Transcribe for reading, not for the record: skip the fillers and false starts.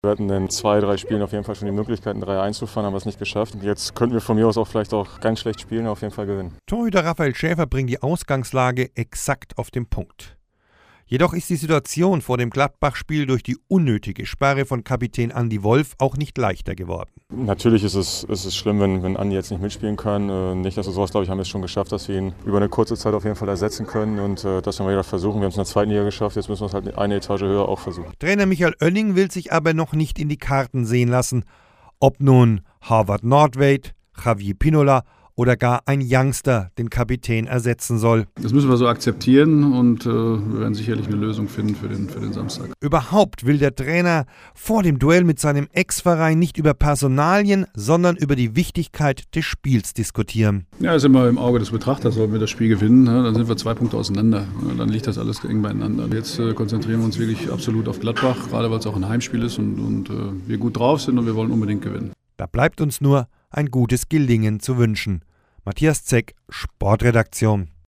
Wir hatten in 2, 3 Spielen auf jeden Fall schon die Möglichkeit, ein 3 einzufahren, haben wir es nicht geschafft. Jetzt könnten wir von mir aus auch vielleicht auch ganz schlecht spielen, auf jeden Fall gewinnen. Torhüter Raphael Schäfer bringt die Ausgangslage exakt auf den Punkt. Jedoch ist die Situation vor dem Gladbach-Spiel durch die unnötige Sperre von Kapitän Andi Wolf auch nicht leichter geworden. Natürlich ist es schlimm, wenn Andi jetzt nicht mitspielen kann. Nichtsdestotrotz, glaube ich, haben wir es schon geschafft, dass wir ihn über eine kurze Zeit auf jeden Fall ersetzen können. Und das werden wir wieder versuchen. Wir haben es in der 2. Liga geschafft, jetzt müssen wir es halt eine Etage höher auch versuchen. Trainer Michael Oenning will sich aber noch nicht in die Karten sehen lassen. Ob nun Harvard Nordtveit, Javier Pinola oder gar ein Youngster den Kapitän ersetzen soll. Das müssen wir so akzeptieren und wir werden sicherlich eine Lösung finden für den Samstag. Überhaupt will der Trainer vor dem Duell mit seinem Ex-Verein nicht über Personalien, sondern über die Wichtigkeit des Spiels diskutieren. Ja, ist immer im Auge des Betrachters, sollen wir das Spiel gewinnen, dann sind wir 2 Punkte auseinander. Dann liegt das alles eng beieinander. Jetzt konzentrieren wir uns wirklich absolut auf Gladbach, gerade weil es auch ein Heimspiel ist und wir gut drauf sind und wir wollen unbedingt gewinnen. Da bleibt uns nur ein gutes Gelingen zu wünschen. Matthias Zeck, Sportredaktion.